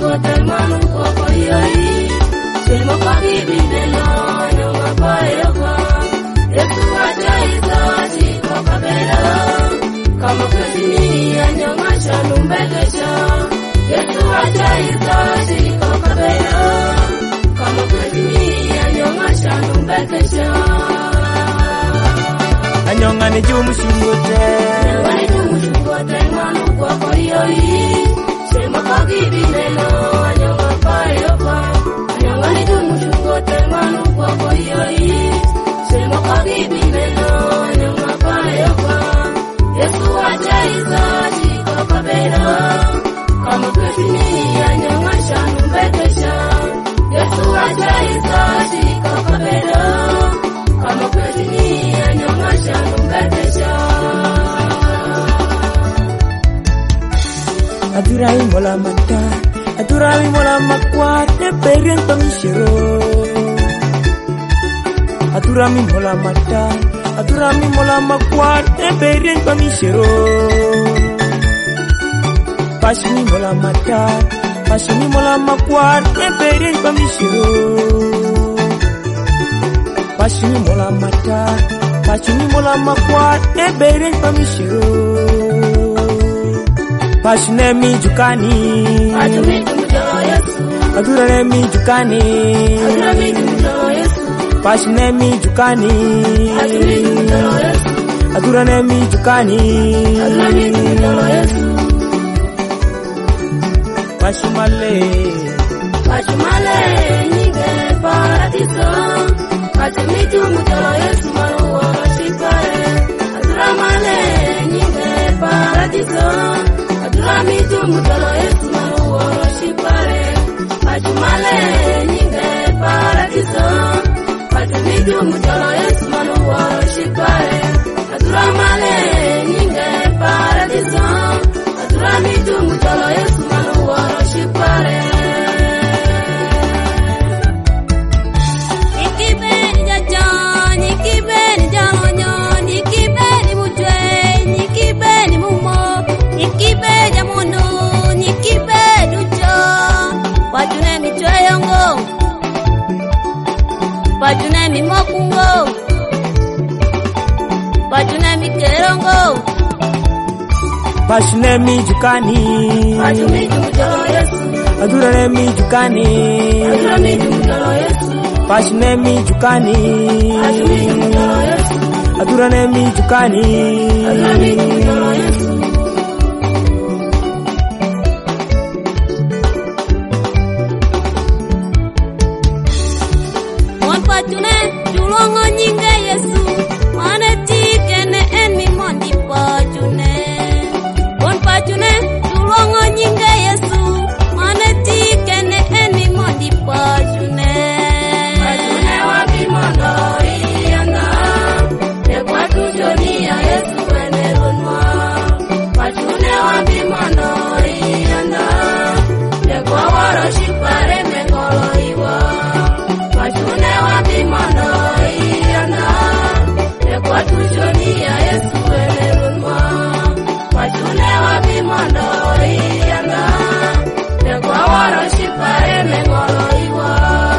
mushingote manu kwa yoi. Shemo kwa bibinelo nyonga payoka. Yesu ajaisa chiko kabela. Kama kwezini nyonga shanumbekesha. Yesu ajaisa chiko kabela. Kama kwezini nyonga shanumbekesha. Anyonga ni jumu shingote. Anyonga ni jumu shingote manu kwa yoi. Shemo kwa bibinelo nyonga payoka. Anyonga ni jumu shingote manu kwa yoi. Shemo kwa bibinelo nyonga payoka. Yesu ajaisa chiko kabela. Kama kwezini nyonga shanumbekesha. Yesu ajaisa chiko kabela. Kama kwezini nyonga shanumbekesha. Adurai mola mata, adurai mola makwar, neperian pamishiro. Adurami mola mata, adurami mola makwar, neperian pamishiro. Pasini mola mata, pasini mola makwar, neperian pamishiro. Pasini mola mata, pasini mola makwar, neperian pamishiro. Pashinemi jukani, Adurami tumjalo Yesu. adurami jukani, Adurami tumjalo Yesu. pashinemi jukani, Adurami tumjalo Yesu. adurami jukani, Adurami tumjalo Yesu. pashimale, Pachumale nyinge paradiso. Adurami tumjalo Yesu maluwa shipare. Aduramale nyinge paradiso. Adurami tumjalo Yesu maluwa shipare. Pachumale nyinge paradiso. Adurami tumjalo Yesu maluwa shipare. Aduramale nyinge paradiso. Adurami tumjalo Yesu maluwa shipare. Nikibeni jajan, nikibeni jalonyo, nikibeni mutwe, nikibeni mumo, nikibeni jamuno, nikibeni ujo. Wajune mitwe yongo, wajune mimokungo, wajune mikerongo. pashinemi jukani, Wajune tumjalo Yesu, adurami jukani, adurami tumjalo Yesu, pashinemi jukani, adurami tumjalo Yesu, adurami jukani, adurami tumjalo Yesu. Mon patune tulongo nyinge Yesu, mane tikene emi mondi patune. Mon patune tulongo nyinge Yesu, mane tikene emi mondi patune. Patune wapi mondo iyanga, nekwa tujoni ya Yesu enerunwa. Patune wapi mondo iyanga, nekwa waroshipare mengolo iwa. Patune wapi mondo iyanga, nekwa tujoni ya Yesu enerunwa. Patune wapi mondo iyanga, nekwa waroshipare mengolo iwa.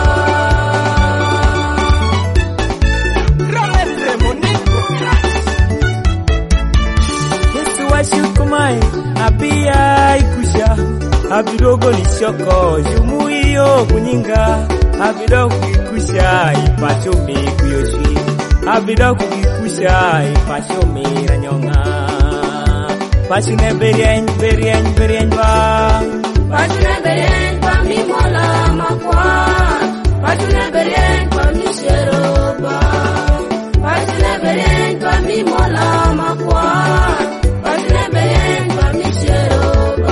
Yesu washukumae, abia ikusha, abidogo lishoko, jumuiyo kunyinga, abidogo ikusha, ipachome kuyoshi, abidogo ikusha, ipachome ranyonga. Pashine berien ba, Patune berien pa mi mola makwa. Patune berien pa mi sheroba. Patune berien pa mi mola makwa. Patune berien pa mi sheroba.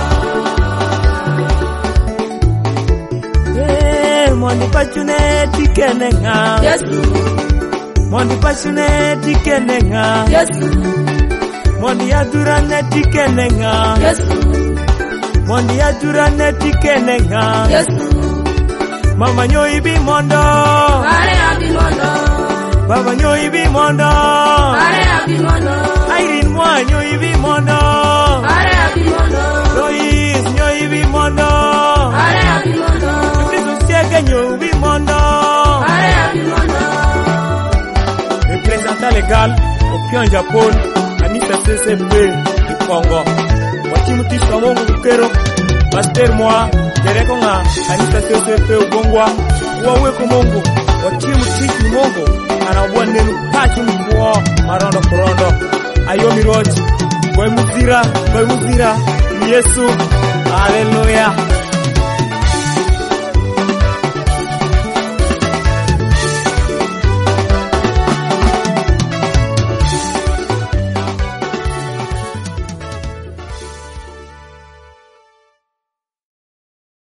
mondi pachune tikenenga, Yesu, mondi pachune tikenenga, Yesu, mondi adurane tikenenga, Yesu, mondi adurane tikenenga, Yesu. mama nyoi bi mondo, Are abimondo, baba nyoi bi mondo, are abimondo, Irene mwa nyoi bi mondo, are abimondo, Lois nyoi bi mondo, Senegal, Opionja Pol, kanisa CCP Ikongo. Wachimu tish kwa Mungu kukero, Pastor Mwa, Jereko nga kanisa CCP Ubongwa, uwawe kwa Mungu, wachimu tish Mungu, anabuwa nenu pachi mkuwa marondo kurondo. Ayomi roji, kwa muzira, Yesu, haleluya.